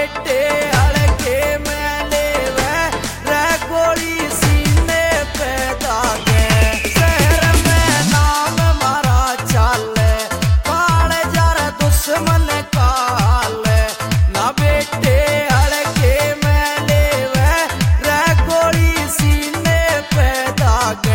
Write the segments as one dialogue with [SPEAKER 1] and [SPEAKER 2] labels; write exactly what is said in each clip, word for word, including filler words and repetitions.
[SPEAKER 1] बेटे हड़के में लेवे रे गोली सीने पे दागे। शहर में नाम मारा चाले काल जार दुश्मन काल ना बेटे हड़के में लेवे रे गोली सीने पे दागे।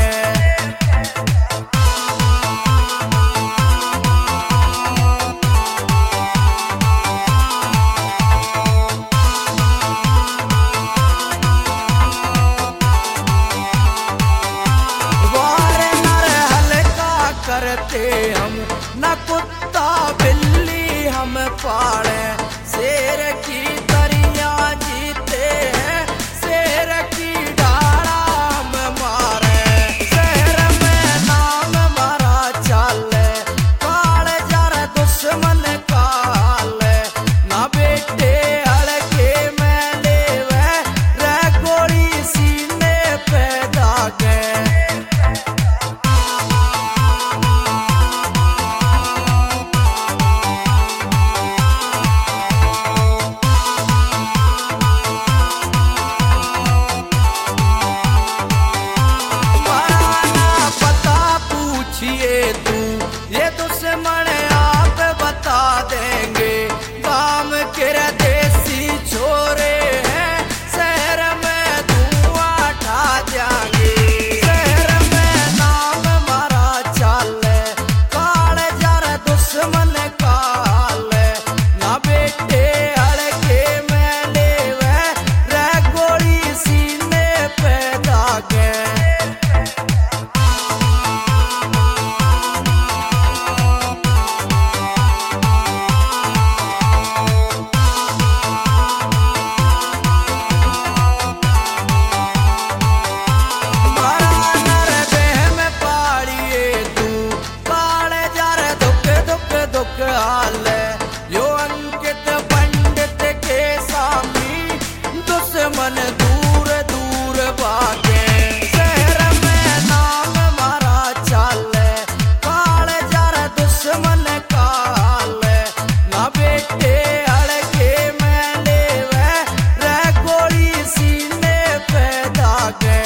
[SPEAKER 1] करते हम न कुत्ता बिल्ली हम पाले शेर की तरिया जीते हैं शेर की डारा हम मारे। शहर में नाम मारा चाले काल जार दुश्मन काल ना बेटे हड़के में लेवे रे गोली सीने पे दागे। तू ये दुश्मन आप बता देंगे गांव के देसी छोरे हैं शहर में धुआं उठा जाएंगे। शहर में नाम मारा चाले काल जार दुश्मन काल ना बेटे हड़के में लेवे रे गोली सीने पे दागे। यो अंकित पंडित के सामी दुश्मन दूर दूर भागे। शहर में नाम मारा चाले काल जार दुश्मन काल ना बेटे हड़के में लेवे रे गोली सीने पे दागे।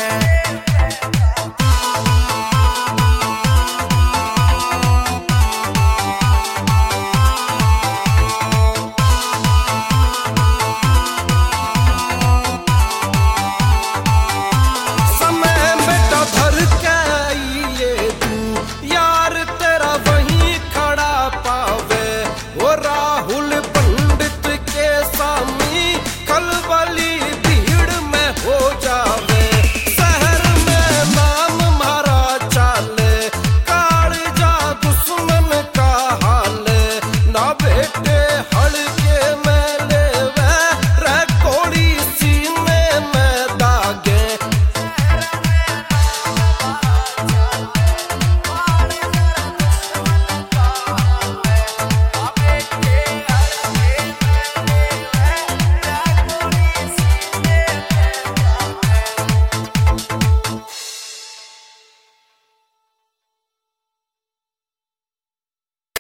[SPEAKER 2] राहुल पंडित के सामी खलबली भीड़ में हो जावे। शहर में नाम मारा चाले काल जा दुश्मन का हाल ना बेटे